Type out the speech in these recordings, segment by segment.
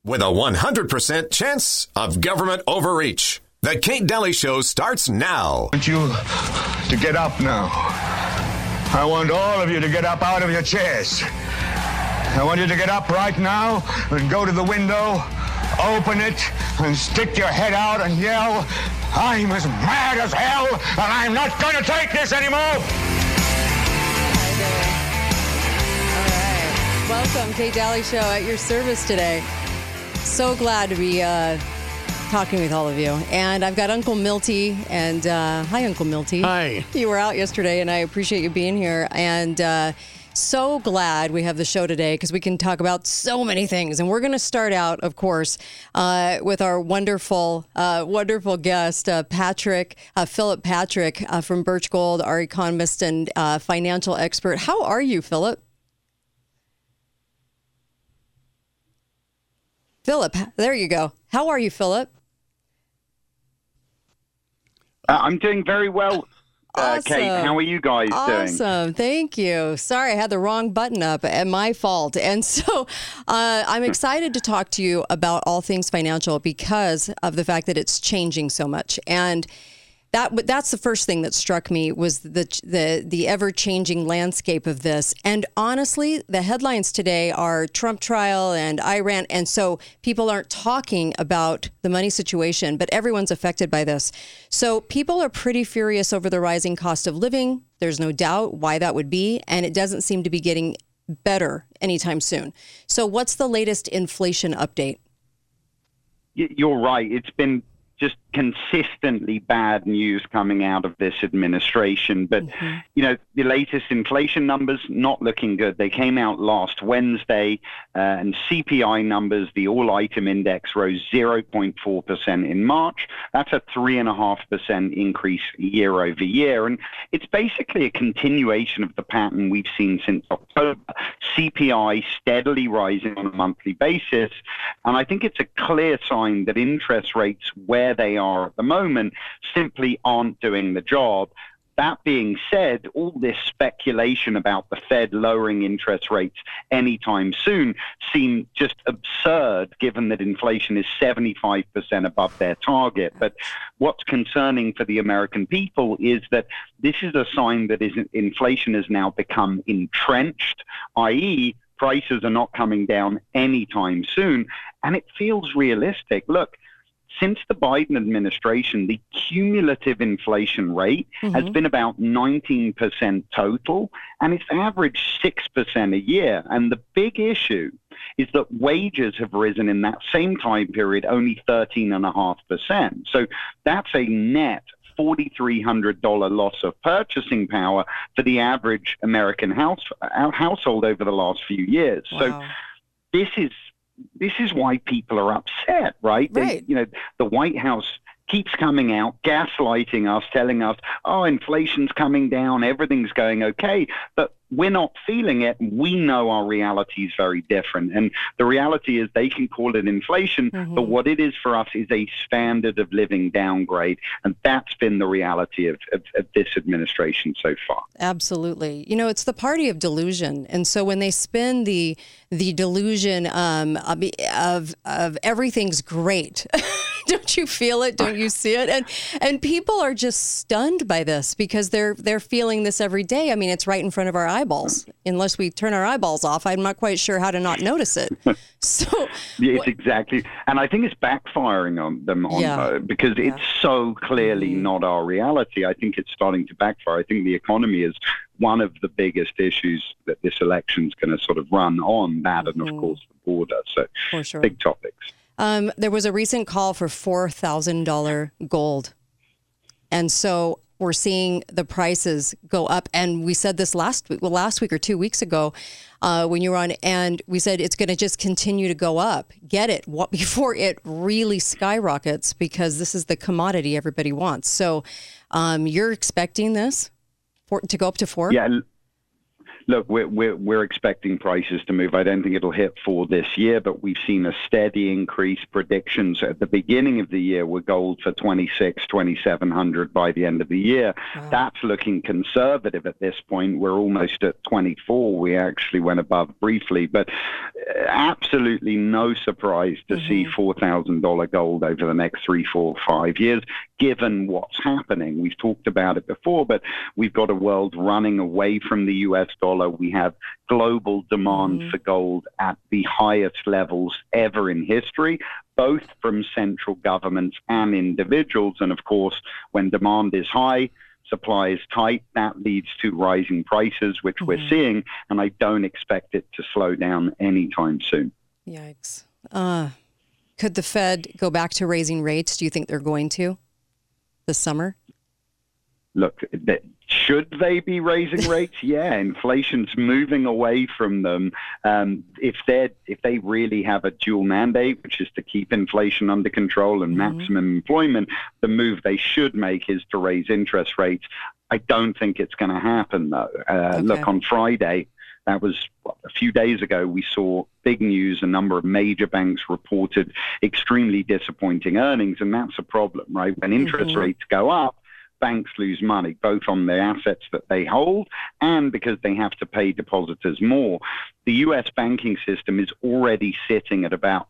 with a 100% chance of government overreach. The Kate Daly Show starts now. I want you to get up now. I want all of you to get up out of your chairs. I want you to get up right now and go to the window, open it, and stick your head out and yell, "I'm as mad as hell, and I'm not going to take this anymore!" Hi there. All right. Welcome, Kate Daly Show at your service today. So glad to be talking with all of you. And I've got Uncle Milty. And hi, Uncle Milty. Hi. You were out yesterday, and I appreciate you being here. And so glad we have the show today because we can talk about so many things. And we're going to start out, of course, with our wonderful guest, Philip Patrick from Birch Gold, our economist and financial expert. How are you, Philip? Philip, there you go. How are you, Philip? I'm doing very well, Awesome. Kate. How are you guys doing? Awesome. Thank you. Sorry, I had the wrong button up and my fault. And so I'm excited to talk to you about all things financial because of the fact that it's changing so much. And that's the first thing that struck me was the ever-changing landscape of this. And honestly, the headlines today are Trump trial and Iran. And so people aren't talking about the money situation, but everyone's affected by this. So people are pretty furious over the rising cost of living. There's no doubt why that would be. And it doesn't seem to be getting better anytime soon. So what's the latest inflation update? You're right. It's been just consistently bad news coming out of this administration. But, you know, the latest inflation numbers not looking good. They came out last Wednesday, and CPI numbers, the all-item index, rose 0.4% in March. That's a 3.5% increase year over year. And it's basically a continuation of the pattern we've seen since October. CPI steadily rising on a monthly basis. And I think it's a clear sign that interest rates, where they are at the moment, simply aren't doing the job. That being said, all this speculation about the Fed lowering interest rates anytime soon seem just absurd, given that inflation is 75% above their target. But what's concerning for the American people is that this is a sign that inflation has now become entrenched, i.e., prices are not coming down anytime soon, and it feels realistic. Look, since the Biden administration, the cumulative inflation rate has been about 19% total, and it's averaged 6% a year. And the big issue is that wages have risen in that same time period only 13.5%. So that's a net $4,300 loss of purchasing power for the average American household over the last few years. Wow. So this is why people are upset, right? Right. The White House keeps coming out, gaslighting us, telling us, oh, inflation's coming down, everything's going okay. But we're not feeling it. We know our reality is very different. And the reality is they can call it inflation, but what it is for us is a standard of living downgrade. And that's been the reality of this administration so far. Absolutely. You know, it's the party of delusion. And so when they spin the delusion of everything's great, don't you feel it? Don't you see it? And people are just stunned by this because they're feeling this every day. I mean, it's right in front of our eyeballs. Unless we turn our eyeballs off, I'm not quite sure how to not notice it. So it's exactly, and I think it's backfiring on them because it's so clearly not our reality. I think it's starting to backfire. I think the economy is one of the biggest issues that this election's going to sort of run on, that and of course the border. So for sure. Big topics. There was a recent call for $4,000 gold. And so we're seeing the prices go up. And we said this last week or 2 weeks ago when you were on, and we said it's going to just continue to go up. Get it before it really skyrockets, because this is the commodity everybody wants. So you're expecting this to go up to 4? Yeah. Look, we're expecting prices to move. I don't think it'll hit for this year, but we've seen a steady increase. Predictions at the beginning of the year were gold for 2,700 by the end of the year. Wow. That's looking conservative at this point. We're almost at 24. We actually went above briefly, but absolutely no surprise to see $4,000 gold over the next 3, 4, 5 years, given what's happening. We've talked about it before, but we've got a world running away from the US dollar. We have global demand for gold at the highest levels ever in history, both from central governments and individuals. And of course, when demand is high, supply is tight, that leads to rising prices, which we're seeing, and I don't expect it to slow down anytime soon. Yikes. Could the Fed go back to raising rates? Do you think they're going to this summer? Look, should they be raising rates? Yeah, inflation's moving away from them. If they really have a dual mandate, which is to keep inflation under control and maximum employment, the move they should make is to raise interest rates. I don't think it's going to happen, though. Look, on Friday, that was a few days ago, we saw big news. A number of major banks reported extremely disappointing earnings, and that's a problem, right? When interest rates go up, banks lose money, both on the assets that they hold and because they have to pay depositors more. The U.S. banking system is already sitting at about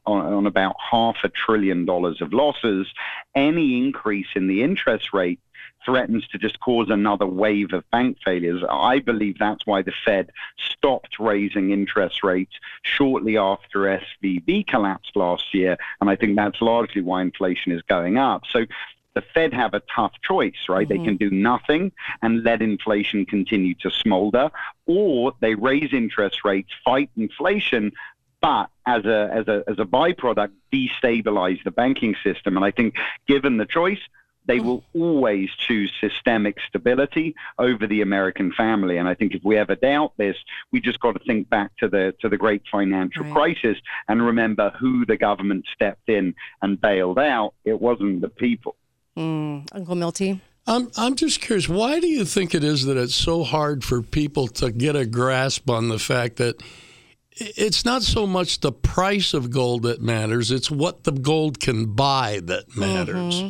$500 billion of losses. Any increase in the interest rate threatens to just cause another wave of bank failures. I believe that's why the Fed stopped raising interest rates shortly after SVB collapsed last year, and I think that's largely why inflation is going up. So the Fed have a tough choice, right? They can do nothing and let inflation continue to smolder, or they raise interest rates, fight inflation, but as a byproduct, destabilize the banking system. And I think given the choice, they will always choose systemic stability over the American family. And I think if we ever doubt this, we just got to think back to the great financial crisis and remember who the government stepped in and bailed out. It wasn't the people. Uncle Milty? I'm just curious, why do you think it is that it's so hard for people to get a grasp on the fact that it's not so much the price of gold that matters, it's what the gold can buy that matters?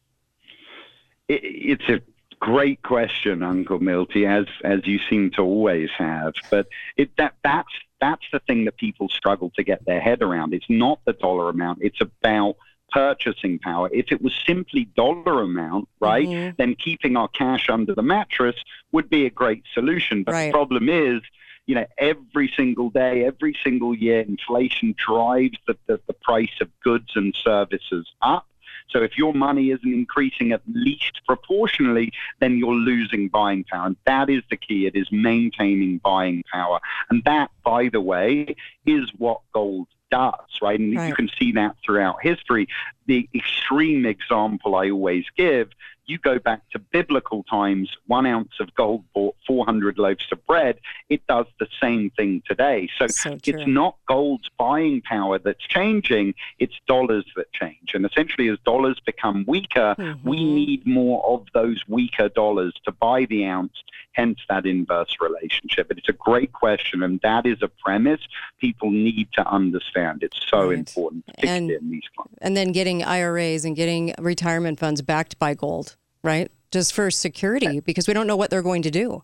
It's a great question, Uncle Milty, as you seem to always have. But that's the thing that people struggle to get their head around. It's not the dollar amount. It's about purchasing power. If it was simply dollar amount, right, then keeping our cash under the mattress would be a great solution. But the problem is, every single day, every single year, inflation drives the price of goods and services up. So if your money isn't increasing at least proportionally, then you're losing buying power. And that is the key. It is maintaining buying power. And that, by the way, is what gold does, right? And you can see that throughout history. The extreme example I always give, you go back to biblical times, 1 ounce of gold bought 400 loaves of bread. It does the same thing today. So it's not gold's buying power that's changing, it's dollars that change. And essentially, as dollars become weaker, we need more of those weaker dollars to buy the ounce, hence that inverse relationship. But it's a great question, and that is a premise people need to understand. It's so important, particularly in these times. And then getting IRAs and getting retirement funds backed by gold, right? Just for security, because we don't know what they're going to do.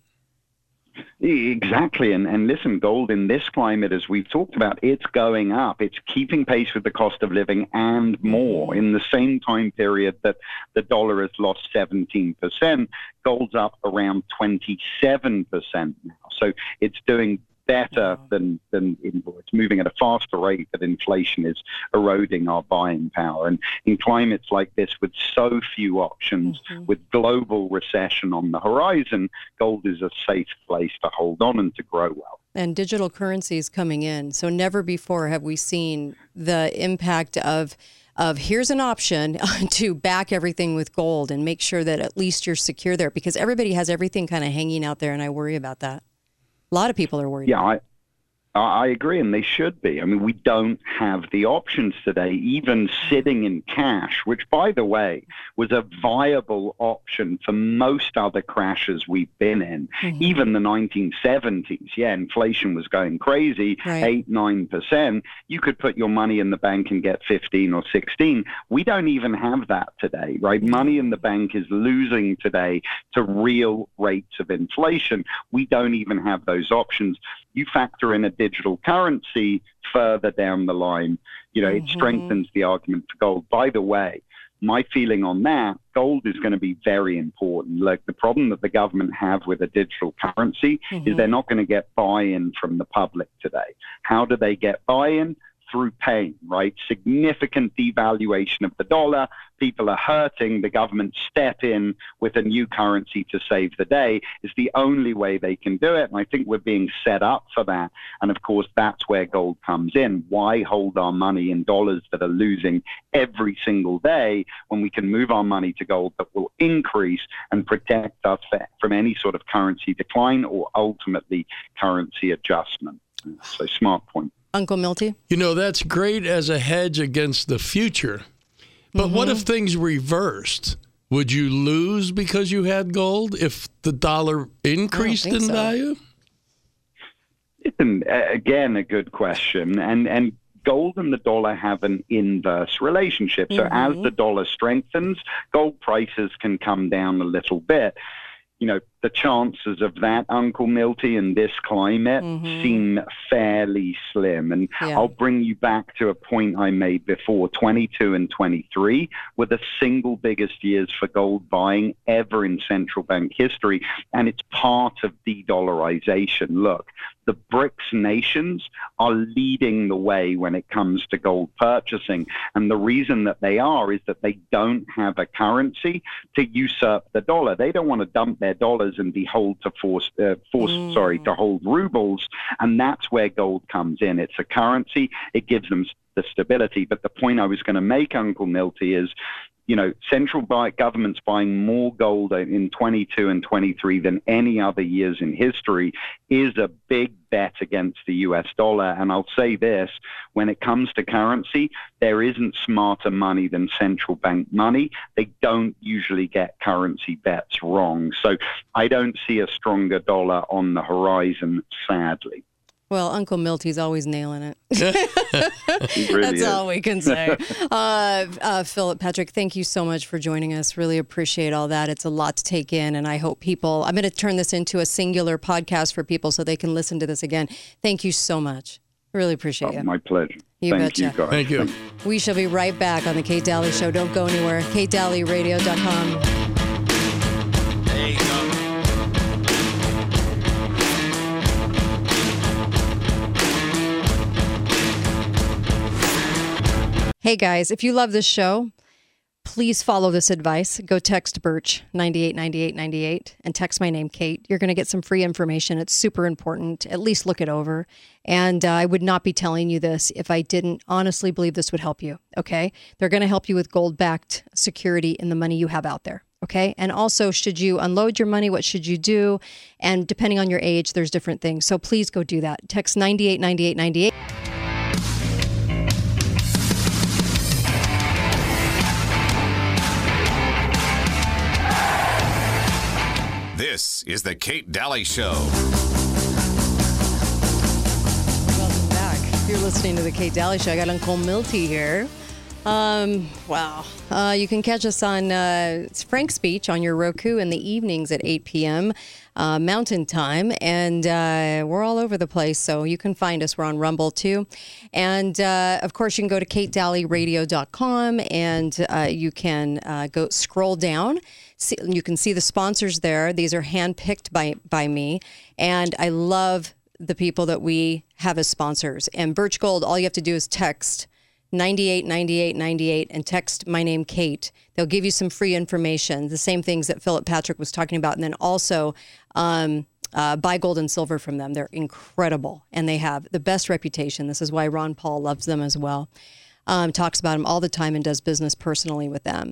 Exactly. And listen, gold in this climate, as we've talked about, it's going up. It's keeping pace with the cost of living and more. In the same time period that the dollar has lost 17%, gold's up around 27% now. So it's doing better than it's moving at a faster rate, but inflation is eroding our buying power. And in climates like this, with so few options, with global recession on the horizon, gold is a safe place to hold on and to grow well. And digital currencies coming in. So never before have we seen the impact of here's an option to back everything with gold and make sure that at least you're secure there, because everybody has everything kind of hanging out there, and I worry about that. A lot of people are worried. Yeah, I agree, and they should be. I mean, we don't have the options today, even sitting in cash, which, by the way, was a viable option for most other crashes we've been in. Even the 1970s, inflation was going crazy, 8-9%. You could put your money in the bank and get 15 or 16. We don't even have that today, right? Money in the bank is losing today to real rates of inflation. We don't even have those options. You factor in a digital currency further down the line, it strengthens the argument for gold. By the way, my feeling on that, gold is going to be very important. Like, the problem that the government have with a digital currency is they're not going to get buy-in from the public today. How do they get buy-in? Through pain, right? Significant devaluation of the dollar. People are hurting. The government step in with a new currency to save the day is the only way they can do it. And I think we're being set up for that. And of course, that's where gold comes in. Why hold our money in dollars that are losing every single day when we can move our money to gold that will increase and protect us from any sort of currency decline or ultimately currency adjustment? So, smart point. Uncle Milty? That's great as a hedge against the future. But what if things reversed? Would you lose because you had gold if the dollar increased in value? It's again a good question. And gold and the dollar have an inverse relationship. So as the dollar strengthens, gold prices can come down a little bit. The chances of that, Uncle Milty, in this climate seem fairly slim. And I'll bring you back to a point I made before. 22 and 23 were the single biggest years for gold buying ever in central bank history. And it's part of de-dollarization. Look, the BRICS nations are leading the way when it comes to gold purchasing. And the reason that they are is that they don't have a currency to usurp the dollar. They don't want to dump their dollars and be hold to to hold rubles. And that's where gold comes in. It's a currency. It gives them the stability. But the point I was going to make, Uncle Milty, is central governments buying more gold in 22 and 23 than any other years in history is a big bet against the US dollar. And I'll say this, when it comes to currency, there isn't smarter money than central bank money. They don't usually get currency bets wrong. So I don't see a stronger dollar on the horizon, sadly. Well, Uncle Milty's always nailing it. Really That's is. all we can say. Philip Patrick, thank you so much for joining us. Really appreciate all that. It's a lot to take in, and I hope I'm going to turn this into a singular podcast for people so they can listen to this again. Thank you so much. Really appreciate you. My pleasure. Thank you, guys. Thank you. We shall be right back on the Kate Daly Show. Don't go anywhere. KateDalyRadio.com. There you go. Hey guys, if you love this show, please follow this advice. Go text Birch 989898 and text my name, Kate. You're going to get some free information. It's super important. At least look it over. And I would not be telling you this if I didn't honestly believe this would help you. Okay? They're going to help you with gold-backed security in the money you have out there. Okay? And also, should you unload your money, what should you do? And depending on your age, there's different things. So please go do that. Text 989898. This is the Kate Daly Show. Welcome back. You're listening to the Kate Daly Show. I got Uncle Milty here. Wow. You can catch us on Frank's Beach on your Roku in the evenings at 8 p.m. Mountain Time. And we're all over the place, so you can find us. We're on Rumble, too. And, of course, you can go to KateDalyRadio.com, and you can go scroll down. You can see the sponsors there. These are handpicked by me. And I love the people that we have as sponsors. And Birch Gold, all you have to do is text 989898 and text my name, Kate. They'll give you some free information, the same things that Philip Patrick was talking about. And then also buy gold and silver from them. They're incredible. And they have the best reputation. This is why Ron Paul loves them as well. Talks about them all the time and does business personally with them.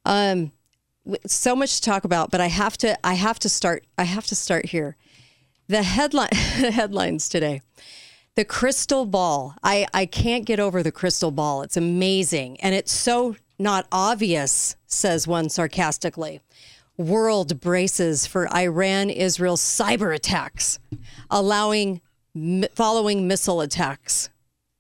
So much to talk about, but I have to start here. The headlines today. The crystal ball. I can't get over the crystal ball. It's amazing. And it's so not obvious, says one sarcastically. World braces for Iran-Israel cyber attacks, following missile attacks.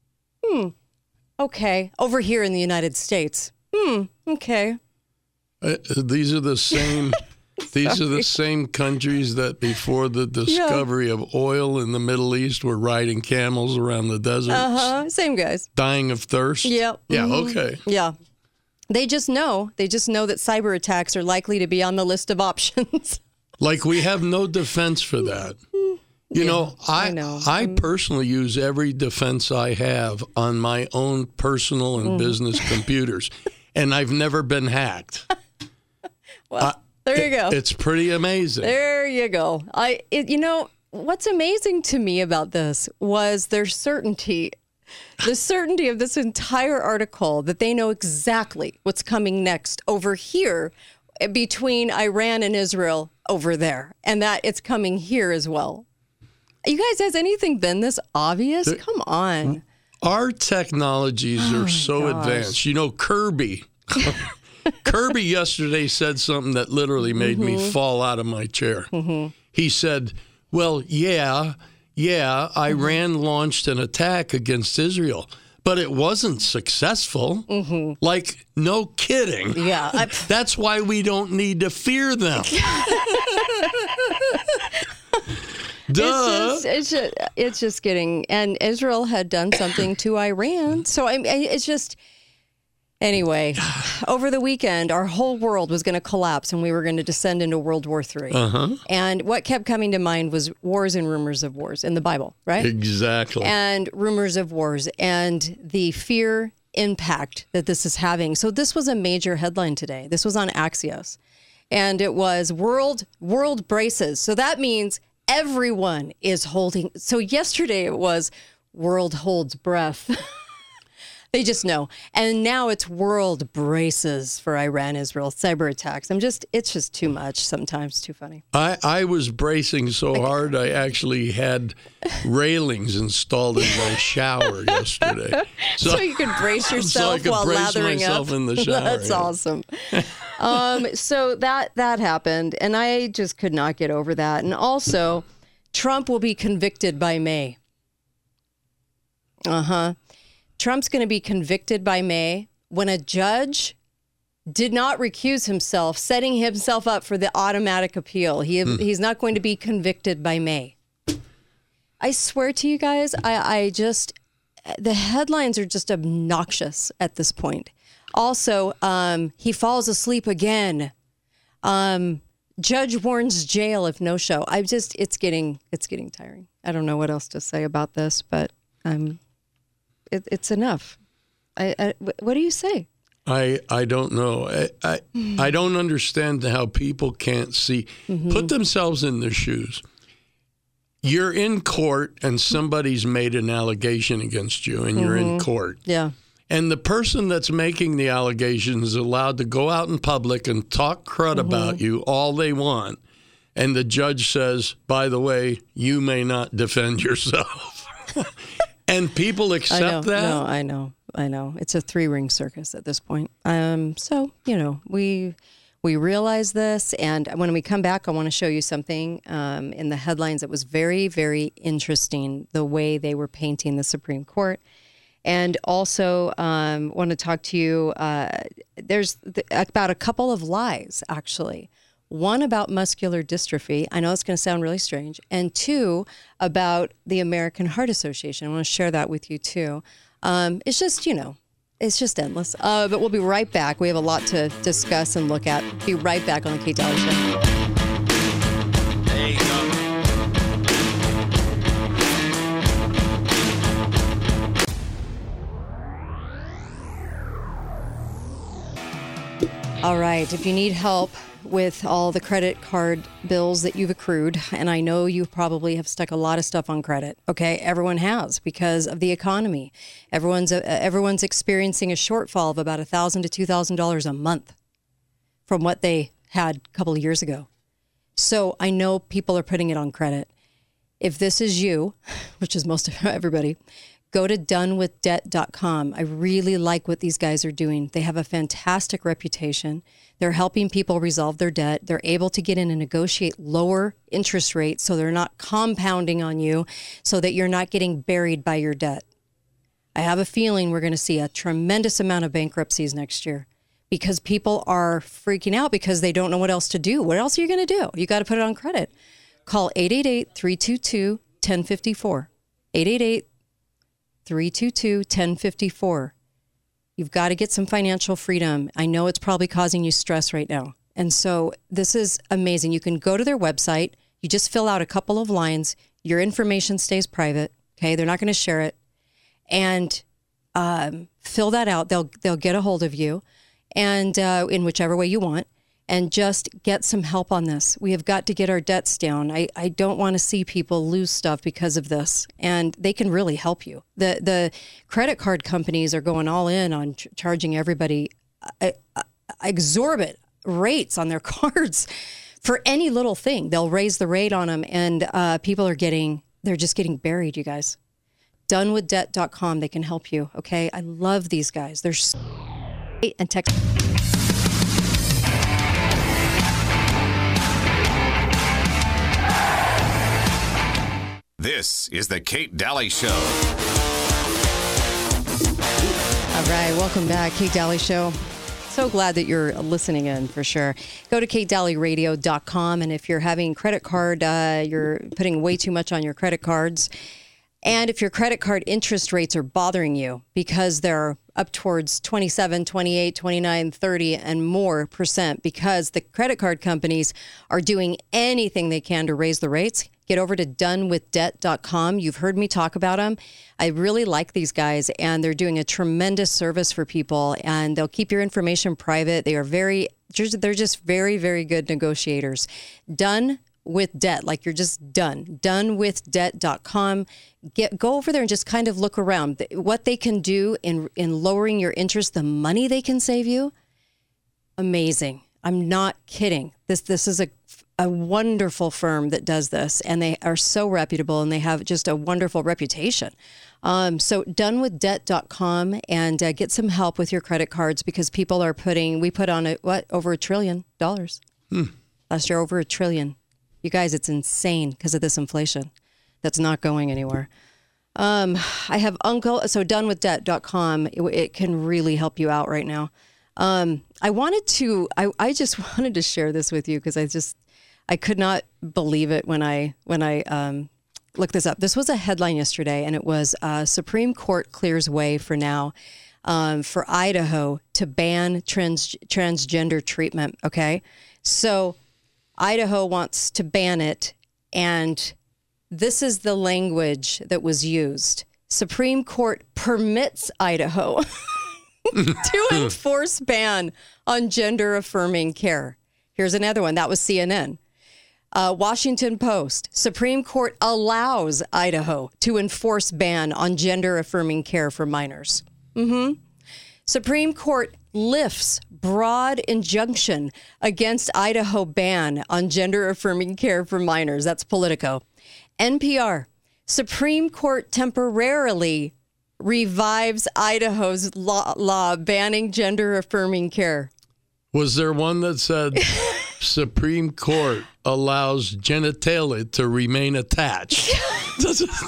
Okay. Over here in the United States. Okay. These are the same. These are the same countries that before the discovery of oil in the Middle East were riding camels around the desert. Same guys. Dying of thirst. Yep. Yeah. Okay. Yeah. They just know that cyber attacks are likely to be on the list of options. Like we have no defense for that. You know, I personally use every defense I have on my own personal and business computers, and I've never been hacked. Well, there you go. It's pretty amazing. There you go. What's amazing to me about this was their certainty. The certainty of this entire article that they know exactly what's coming next over here between Iran and Israel over there, and that it's coming here as well. You guys, has anything been this obvious? Come on. Our technologies are so advanced. You know, Kirby yesterday said something that literally made me fall out of my chair. He said, well, yeah, Iran launched an attack against Israel, but it wasn't successful. Like, no kidding. Yeah. That's why we don't need to fear them. Duh. It's just getting, and Israel had done something to Iran. So it's just, anyway, over the weekend, our whole world was going to collapse and we were going to descend into World War III. And what kept coming to mind was wars and rumors of wars in the Bible, right? Exactly. And rumors of wars and the fear impact that this is having. So this was a major headline today. This was on Axios. And it was world braces. So that means everyone is holding. So yesterday it was world holds breath. They just know. And now it's world braces for Iran-Israel cyber attacks. It's just too much sometimes, too funny. I was bracing so hard I actually had railings installed in my shower yesterday. So you could brace yourself while lathering up. In the shower. That's awesome. So that happened, and I just could not get over that. And also, Trump will be convicted by May. Trump's going to be convicted by May when a judge did not recuse himself, setting himself up for the automatic appeal. He's not going to be convicted by May. I swear to you guys, the headlines are just obnoxious at this point. Also, he falls asleep again. Judge warns jail if no show. It's getting tiring. I don't know what else to say about this, but it's enough. What do you say? I don't know. I don't understand how people can't see. Put themselves in their shoes. You're in court and somebody's made an allegation against you and you're in court. Yeah. And the person that's making the allegation is allowed to go out in public and talk crud about you all they want. And the judge says, by the way, you may not defend yourself. And people accept that? No, I know. It's a 3-ring circus at this point. So, we realize this. And when we come back, I want to show you something in the headlines that was very, very interesting, the way they were painting the Supreme Court. And also want to talk to you, there's about a couple of lies, actually. One about muscular dystrophy. I know it's going to sound really strange. And 2, about the American Heart Association. I want to share that with you, too. It's just, it's just endless. But we'll be right back. We have a lot to discuss and look at. Be right back on the Kate Dalley Show. There you go. All right. If you need help with all the credit card bills that you've accrued, and I know you probably have stuck a lot of stuff on credit. Okay, everyone has because of the economy. Everyone's experiencing a shortfall of about $1,000 to $2,000 a month from what they had a couple of years ago. So I know people are putting it on credit. if this is you, which is most of everybody, go to donewithdebt.com. I really like what these guys are doing. They have a fantastic reputation. They're helping people resolve their debt. They're able to get in and negotiate lower interest rates so they're not compounding on you, so that you're not getting buried by your debt. I have a feeling we're going to see a tremendous amount of bankruptcies next year because people are freaking out because they don't know what else to do. What else are you going to do? You got to put it on credit. Call 888-322-1054. 888-322-1054. You've got to get some financial freedom. I know it's probably causing you stress right now. And so this is amazing. You can go to their website. You just fill out a couple of lines. Your information stays private. Okay. They're not going to share it. And fill that out. They'll get a hold of you and in whichever way you want. And just get some help on this. We have got to get our debts down. I don't want to see people lose stuff because of this. And they can really help you. The credit card companies are going all in on charging everybody exorbitant rates on their cards for any little thing. They'll raise the rate on them, and people are they're just getting buried, you guys. Donewithdebt.com. They can help you. Okay. I love these guys. They're so great and tech. This is the Kate Daly Show. All right, welcome back, Kate Daly Show. So glad that you're listening in for sure. Go to katedalyradio.com, and if you're having credit card, you're putting way too much on your credit cards. And if your credit card interest rates are bothering you because they're up towards 27, 28, 29, 30 and more percent because the credit card companies are doing anything they can to raise the rates, get over to donewithdebt.com. You've heard me talk about them. I really like these guys, and they're doing a tremendous service for people, and they'll keep your information private. They're just very, very good negotiators. Done with debt, like you're just done. Donewithdebt.com. Go over there and just kind of look around. What they can do in lowering your interest, the money they can save you, amazing. I'm not kidding. This is a wonderful firm that does this, and they are so reputable, and they have just a wonderful reputation. So donewithdebt.com, and get some help with your credit cards because people are we put on over $1 trillion. Last year, over $1 trillion. You guys, it's insane because of this inflation that's not going anywhere. I have so donewithdebt.com. It can really help you out right now. I just wanted to share this with you because I could not believe it when I looked this up. This was a headline yesterday, and it was Supreme Court clears way for now for Idaho to ban transgender treatment. Okay, so Idaho wants to ban it, and this is the language that was used. Supreme Court permits Idaho to enforce ban on gender-affirming care. Here's another one. That was CNN. Washington Post. Supreme Court allows Idaho to enforce ban on gender-affirming care for minors. Supreme Court lifts broad injunction against Idaho ban on gender-affirming care for minors. That's Politico. NPR. Supreme Court temporarily revives Idaho's law banning gender-affirming care. Was there one that said Supreme Court allows genitalia to remain attached? Does it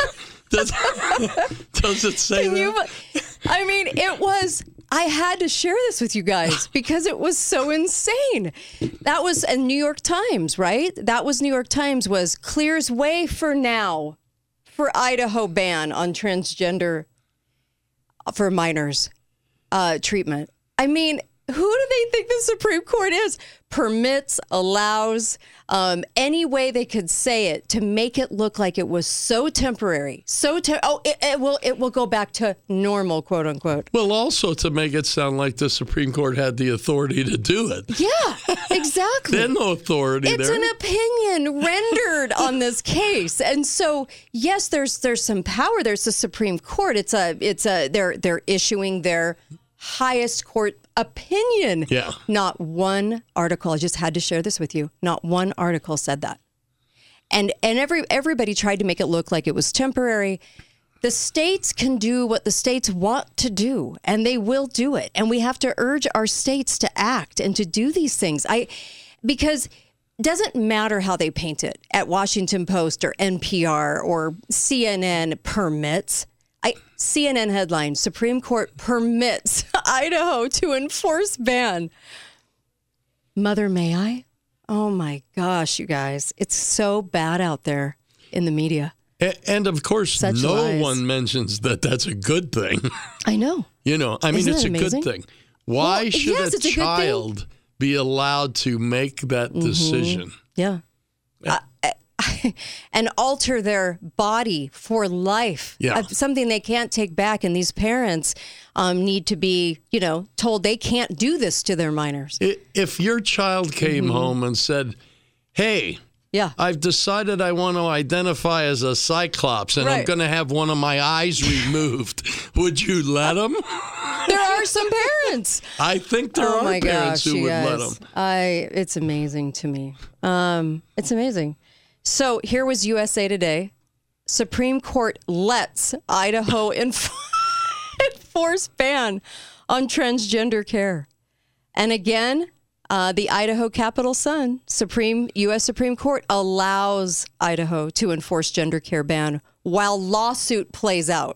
say that? I mean, I had to share this with you guys because it was so insane. That was a New York Times, right? That was New York Times was clears way for now for Idaho ban on transgender for minors treatment. I mean, who do they think the Supreme Court is? Permits, allows, any way they could say it to make it look like it was so temporary. It will go back to normal, quote unquote. Well, also to make it sound like the Supreme Court had the authority to do it. Yeah, exactly. They had no authority it's there. It's an opinion rendered on this case. And so, yes, there's some power. There's the Supreme Court. They're issuing their highest court opinion. Yeah. Not one article, I just had to share this with you, not one article said that. And everybody tried to make it look like it was temporary. The states can do what the states want to do, and they will do it. And we have to urge our states to act and to do these things. Because it doesn't matter how they paint it at Washington Post or NPR or CNN permits. CNN headline, Supreme Court permits Idaho to enforce ban. Mother, may I? Oh my gosh, you guys. It's so bad out there in the media. And of course, Such no lies. one mentions that that's a good thing. I know. You know, I mean, Isn't it's that a amazing? good thing. Why Well, should yes, a it's a good child be allowed to make that decision? Yeah. And alter their body for life. Yeah. Something they can't take back. And these parents need to be, told they can't do this to their minors. If your child came home and said, hey, Yeah. I've decided I want to identify as a cyclops and I'm Right. going to have one of my eyes removed, would you let them? There are some parents. I think there Oh are my parents gosh, who you would let guys. them. It's amazing to me. It's amazing. So here was USA Today. Supreme Court lets Idaho enforce ban on transgender care. And again, the Idaho Capitol Sun, U.S. Supreme Court allows Idaho to enforce gender care ban while lawsuit plays out.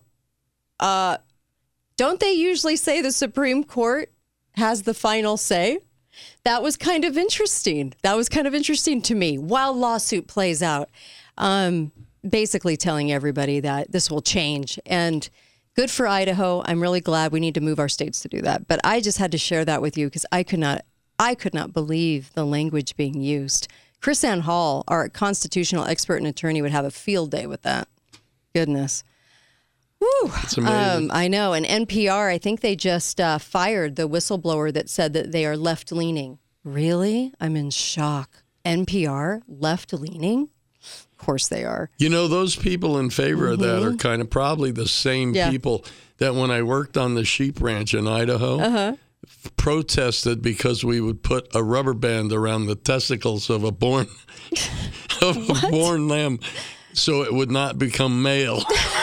Don't they usually say the Supreme Court has the final say? That was kind of interesting. To me while lawsuit plays out. Basically telling everybody that this will change. And good for Idaho. I'm really glad. We need to move our states to do that. But I just had to share that with you because I could not believe the language being used. Chris Ann Hall, our constitutional expert and attorney, would have a field day with that. Goodness. Woo. It's amazing. I know. And NPR, I think they just fired the whistleblower that said that they are left-leaning. Really? I'm in shock. NPR, left-leaning? Of course they are. You know, those people in favor of that are kind of probably the same people that when I worked on the sheep ranch in Idaho, protested because we would put a rubber band around the testicles of a born lamb so it would not become male.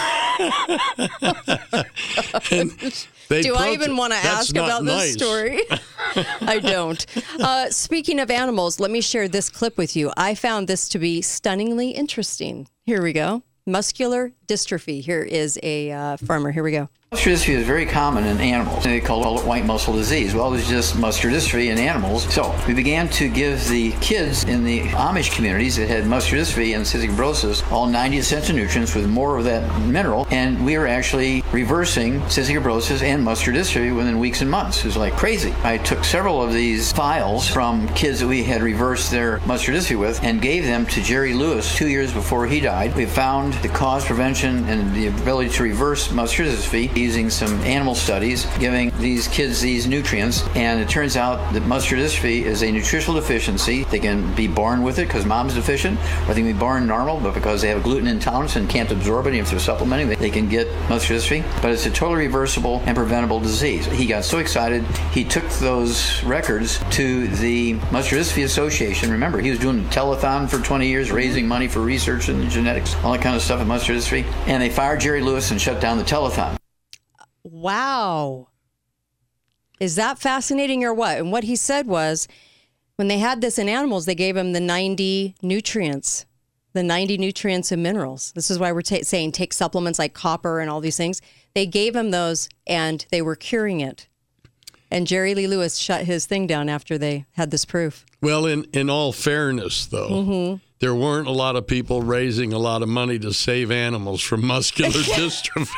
And Do I even want to That's ask not about nice. this story? I don't. Speaking of animals, let me share this clip with you. I found this to be stunningly interesting. Here we go. Muscular dystrophy. Here is a farmer. Here we go. Muscular dystrophy is very common in animals. They call it white muscle disease. Well, it's just muscular dystrophy in animals. So we began to give the kids in the Amish communities that had muscular dystrophy and cystic fibrosis all 90 essential nutrients with more of that mineral, and we were actually reversing cystic fibrosis and muscular dystrophy within weeks and months. It was like crazy. I took several of these files from kids that we had reversed their muscular dystrophy with and gave them to Jerry Lewis 2 years before he died. We found the cause, prevention, and the ability to reverse muscular dystrophy using some animal studies, giving these kids these nutrients, and it turns out that muscular dystrophy is a nutritional deficiency. They can be born with it because mom's deficient, or they can be born normal, but because they have a gluten intolerance and can't absorb it, if they're supplementing, they can get muscular dystrophy. But it's a totally reversible and preventable disease. He got so excited, he took those records to the Muscular Dystrophy Association. Remember, he was doing a telethon for 20 years, raising money for research and genetics, all that kind of stuff in muscular dystrophy, and they fired Jerry Lewis and shut down the telethon. Wow. Is that fascinating or what? And what he said was when they had this in animals, they gave them the 90 nutrients and minerals. This is why we're saying take supplements like copper and all these things. They gave them those and they were curing it. And Jerry Lee Lewis shut his thing down after they had this proof. Well, in all fairness, though, there weren't a lot of people raising a lot of money to save animals from muscular dystrophy.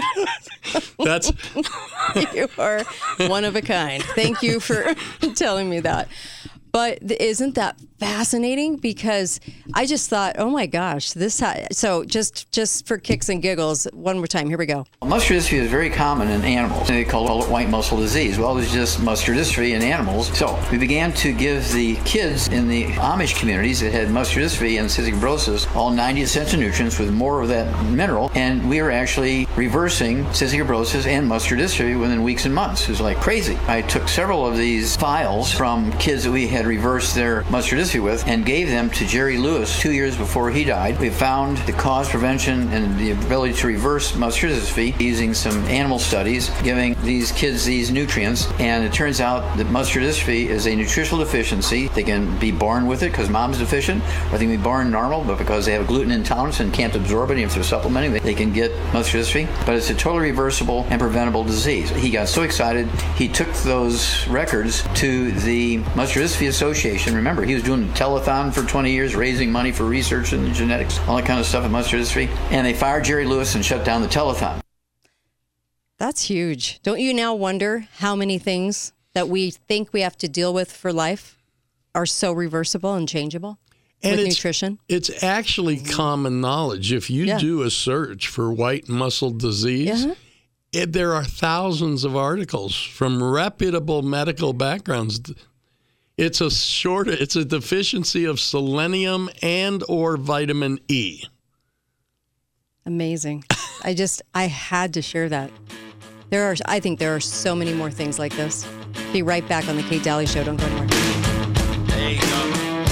That's You are one of a kind. Thank you for telling me that. But isn't that fascinating? Because I just thought, oh my gosh, so just for kicks and giggles, one more time. Here we go. Muscular dystrophy is very common in animals. They call it white muscle disease. Well, it's just muscular dystrophy in animals. So we began to give the kids in the Amish communities that had muscular dystrophy and cystic fibrosis all 90 essential nutrients with more of that mineral, and we were actually reversing cystic fibrosis and muscular dystrophy within weeks and months. It was like crazy. I took several of these files from kids that we had had reversed their muscular dystrophy with and gave them to Jerry Lewis 2 years before he died. We found the cause, prevention, and the ability to reverse muscular dystrophy using some animal studies, giving these kids these nutrients. And it turns out that muscular dystrophy is a nutritional deficiency. They can be born with it because mom's deficient, or they can be born normal, but because they have a gluten intolerance and can't absorb it, if they're supplementing, they can get muscular dystrophy. But it's a totally reversible and preventable disease. He got so excited, he took those records to the Muscular Dystrophy Association. Remember, he was doing a telethon for 20 years, raising money for research and genetics, all that kind of stuff in muscular dystrophy. And they fired Jerry Lewis and shut down the telethon. That's huge. Don't you now wonder how many things that we think we have to deal with for life are so reversible and changeable with nutrition? It's actually common knowledge. If you do a search for white muscle disease, there are thousands of articles from reputable medical backgrounds. It's a deficiency of selenium and or vitamin E. Amazing. I had to share that. I think there are so many more things like this. Be right back on the Kate Daly Show. Don't go anywhere. There you go.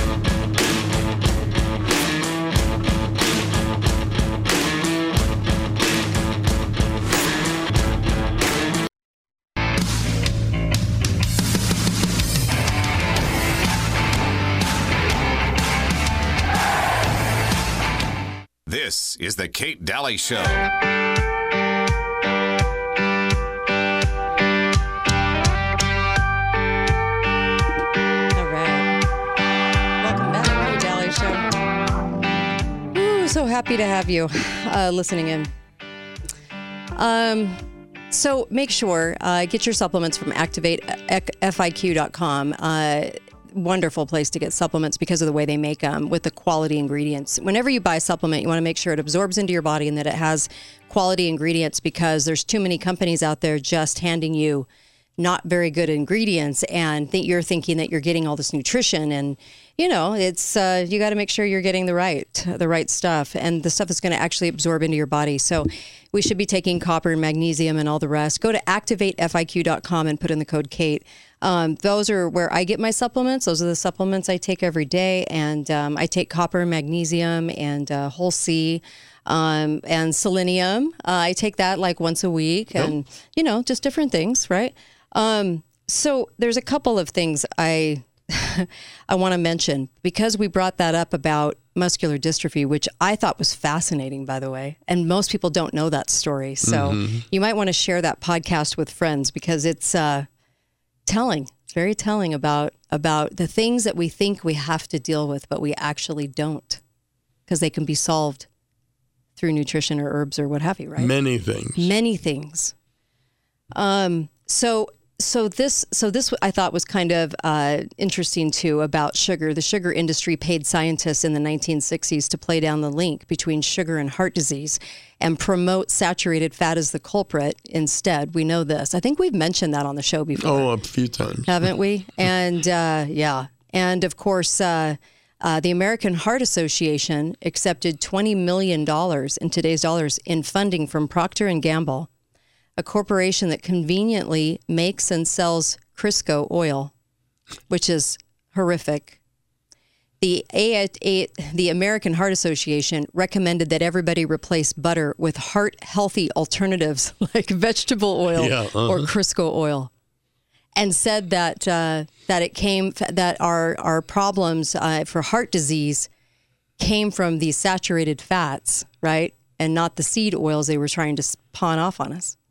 This is the Kate Daly Show. So happy to have you listening in. So make sure, get your supplements from ActivateFIQ.com. Wonderful place to get supplements because of the way they make them with the quality ingredients. Whenever you buy a supplement, you want to make sure it absorbs into your body and that it has quality ingredients, because there's too many companies out there just handing you not very good ingredients and you're thinking that you're getting all this nutrition, and it's you got to make sure you're getting the right stuff and the stuff that's going to actually absorb into your body. So we should be taking copper and magnesium and all the rest. Go to activatefiq.com and put in the code Kate. Those are where I get my supplements. Those are the supplements I take every day, and I take copper and magnesium and whole C and selenium. I take that like once a week, and just different things, right? So there's a couple of things I want to mention, because we brought that up about muscular dystrophy, which I thought was fascinating, by the way. And most people don't know that story. So you might want to share that podcast with friends, because it's telling. It's very telling about the things that we think we have to deal with, but we actually don't, because they can be solved through nutrition or herbs or what have you, right? Many things. So this I thought was kind of interesting too, about sugar. The sugar industry paid scientists in the 1960s to play down the link between sugar and heart disease and promote saturated fat as the culprit instead. We know this. I think we've mentioned that on the show before. Oh, a few times. Haven't we? And and of course, the American Heart Association accepted $20 million in today's dollars in funding from Procter & Gamble, a corporation that conveniently makes and sells Crisco oil, which is horrific. The American Heart Association recommended that everybody replace butter with heart-healthy alternatives like vegetable oil or Crisco oil, and said that our problems for heart disease came from these saturated fats, right, and not the seed oils they were trying to pawn off on us.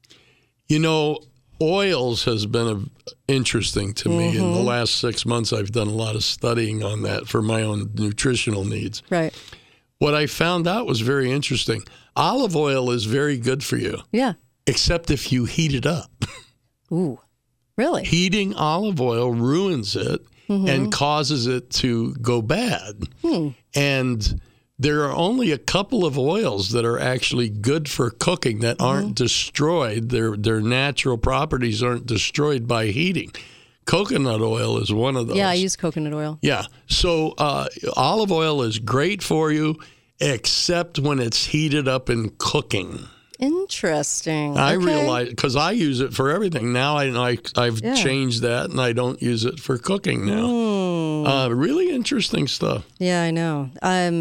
Oils has been interesting to me. In the last 6 months, I've done a lot of studying on that for my own nutritional needs. Right. What I found out was very interesting. Olive oil is very good for you. Yeah. Except if you heat it up. Ooh, really? Heating olive oil ruins it and causes it to go bad. And there are only a couple of oils that are actually good for cooking that aren't destroyed. Their natural properties aren't destroyed by heating. Coconut oil is one of those. Yeah, I use coconut oil. Yeah. So olive oil is great for you, except when it's heated up in cooking. Interesting. I Okay. realize because I use it for everything now. I've changed that, and I don't use it for cooking now. Really interesting stuff. Yeah, I know.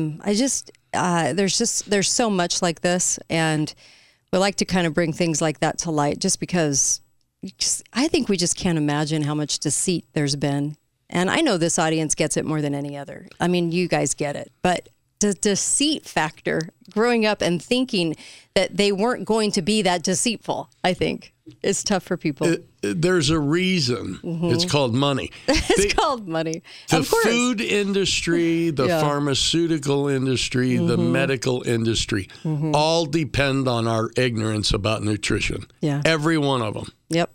There's so much like this, and we like to kind of bring things like that to light, just because I think we just can't imagine how much deceit there's been. And I know this audience gets it more than any other. I mean, you guys get it, but the deceit factor, growing up and thinking that they weren't going to be that deceitful, I think is tough for people. There's a reason. It's called money. It's called money. The Of course. food industry, the pharmaceutical industry, the medical industry, all depend on our ignorance about nutrition. Yeah. Every one of them. Yep.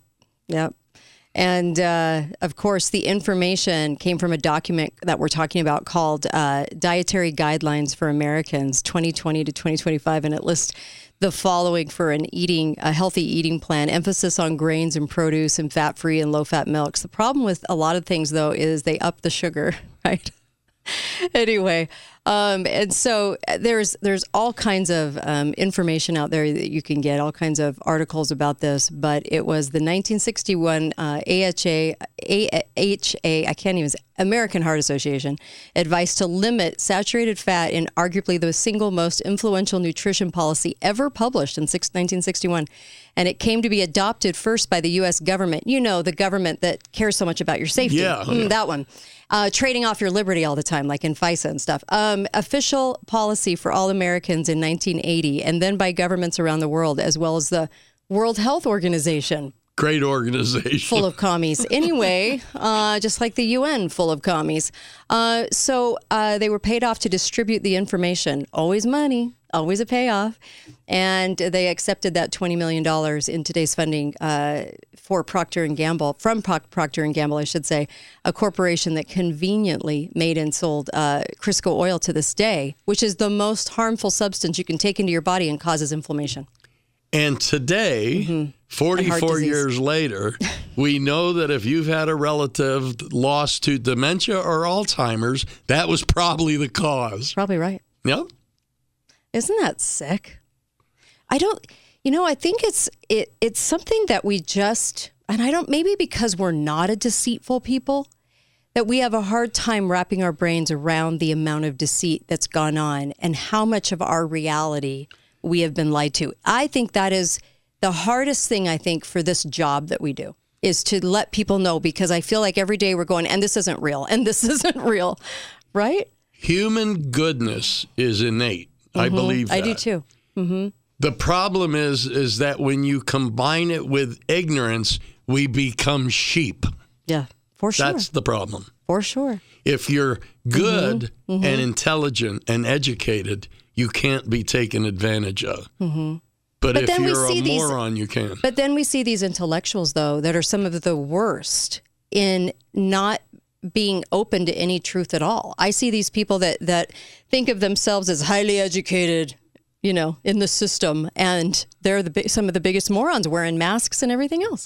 And of course, the information came from a document that we're talking about called Dietary Guidelines for Americans 2020 to 2025. And it lists the following for a healthy eating plan: emphasis on grains and produce and fat-free and low-fat milks. The problem with a lot of things, though, is they up the sugar, right? Anyway, and so there's all kinds of information out there that you can get, all kinds of articles about this. But it was the 1961 AHA, I can't even say, American Heart Association advice to limit saturated fat in arguably the single most influential nutrition policy ever published in 1961. And it came to be adopted first by the U.S. government. You know, the government that cares so much about your safety. Yeah. That one. Trading off your liberty all the time, like in FISA and stuff. Official policy for all Americans in 1980, and then by governments around the world, as well as the World Health Organization. Great organization. Full of commies. Anyway, just like the UN, full of commies. So they were paid off to distribute the information. Always money, always a payoff. And they accepted that $20 million in today's funding for Procter & Gamble, from Procter & Gamble, I should say, a corporation that conveniently made and sold Crisco oil to this day, which is the most harmful substance you can take into your body and causes inflammation. And today, 44 years later, we know that if you've had a relative lost to dementia or Alzheimer's, that was probably the cause. Probably right. Yep. Isn't that sick? I think it's something that we just, and maybe because we're not a deceitful people, that we have a hard time wrapping our brains around the amount of deceit that's gone on and how much of our reality we have been lied to. I think that is the hardest thing, I think, for this job that we do, is to let people know, because I feel like every day we're going, and this isn't real, and this isn't real, right? Human goodness is innate. I believe that. I do too. Mm-hmm. The problem is that when you combine it with ignorance, we become sheep. Yeah, for sure. That's the problem. For sure. If you're good and intelligent and educated, you can't be taken advantage of. But if you're a moron, you can. But then we see these intellectuals, though, that are some of the worst in not being open to any truth at all. I see these people that think of themselves as highly educated, in the system, and they're some of the biggest morons, wearing masks and everything else.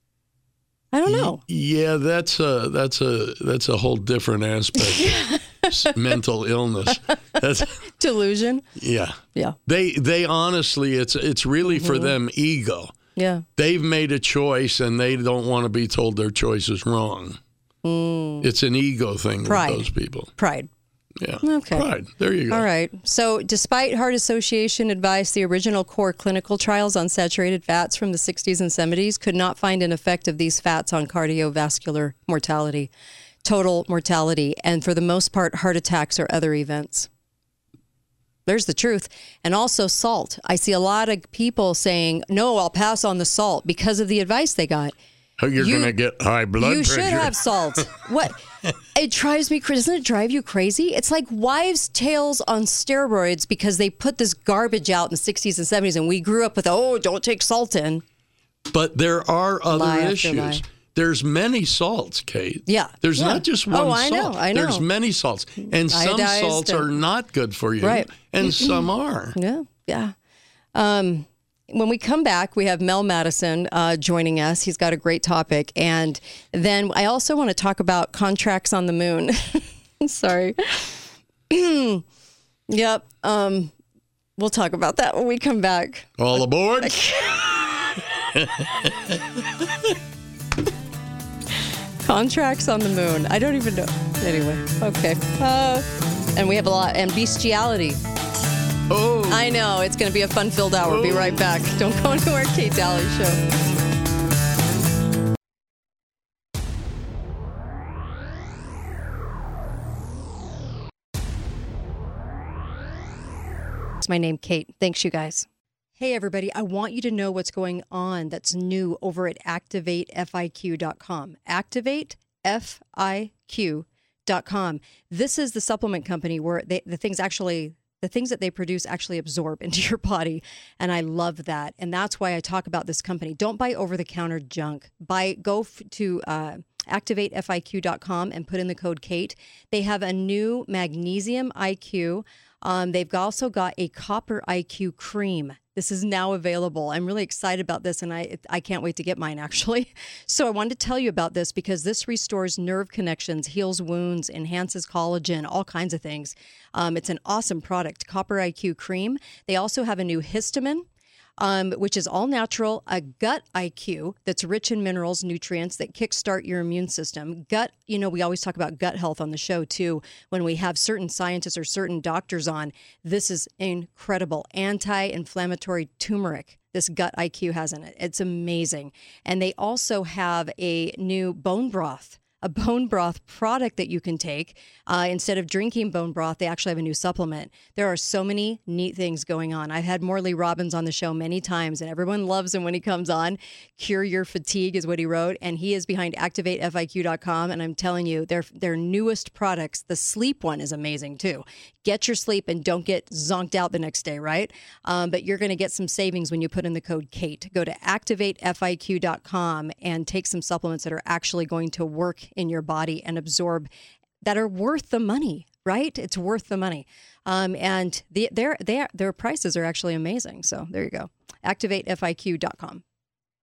I don't know. Yeah, that's a whole different aspect. Mental illness. That's, delusion. Yeah. Yeah. They honestly, it's really for them ego. Yeah. They've made a choice and they don't want to be told their choice is wrong. It's an ego thing with those people. Pride. Yeah. Okay. Pride. There you go. All right. So despite Heart Association advice, the original core clinical trials on saturated fats from the 60s and 70s could not find an effect of these fats on cardiovascular mortality, total mortality, and for the most part, heart attacks or other events. There's the truth. And also salt. I see a lot of people saying, no, I'll pass on the salt because of the advice they got. You're going to get high blood pressure. You should have salt. What? It drives me crazy. Doesn't it drive you crazy? It's like wives' tales on steroids because they put this garbage out in the 60s and 70s, and we grew up with, don't take salt in. But there are other Lie after issues. lie. There's many salts, Kate. Yeah. There's not just one salt. I know. There's many salts. And some Iodized salts are not good for you. Right. And some are. Yeah. When we come back, we have Mel Madison joining us. He's got a great topic. And then I also want to talk about contracts on the moon. Sorry. Yep. We'll talk about that when we come back. All aboard. Contracts on the moon. I don't even know. Anyway, okay. And we have a lot. And bestiality. Oh. I know. It's going to be a fun-filled hour. Be right back. Don't go anywhere. Kate Daly Show. It's my name, Kate. Thanks, you guys. Hey, everybody. I want you to know what's going on that's new over at ActivateFIQ.com. ActivateFIQ.com. This is the supplement company where the things that they produce actually absorb into your body. And I love that. And that's why I talk about this company. Don't buy over-the-counter junk. Go to ActivateFIQ.com and put in the code Kate. They have a new Magnesium IQ. They've also got a Copper IQ cream. This is now available. I'm really excited about this, and I can't wait to get mine, actually. So I wanted to tell you about this because this restores nerve connections, heals wounds, enhances collagen, all kinds of things. It's an awesome product, Copper IQ cream. They also have a new histamine, which is all natural, a gut IQ that's rich in minerals, nutrients that kickstart your immune system. Gut, we always talk about gut health on the show too. When we have certain scientists or certain doctors on, this is incredible. Anti-inflammatory turmeric. This gut IQ has in it. It's amazing. And they also have a new bone broth. A bone broth product that you can take. Instead of drinking bone broth, they actually have a new supplement. There are so many neat things going on. I've had Morley Robbins on the show many times, and everyone loves him when he comes on. Cure Your Fatigue is what he wrote, and he is behind ActivateFIQ.com, and I'm telling you, their newest products, the sleep one is amazing too. Get your sleep and don't get zonked out the next day, right? But you're going to get some savings when you put in the code Kate. Go to ActivateFIQ.com and take some supplements that are actually going to work in your body and absorb, that are worth the money, right? It's worth the money. And their prices are actually amazing. So there you go. ActivateFIQ.com.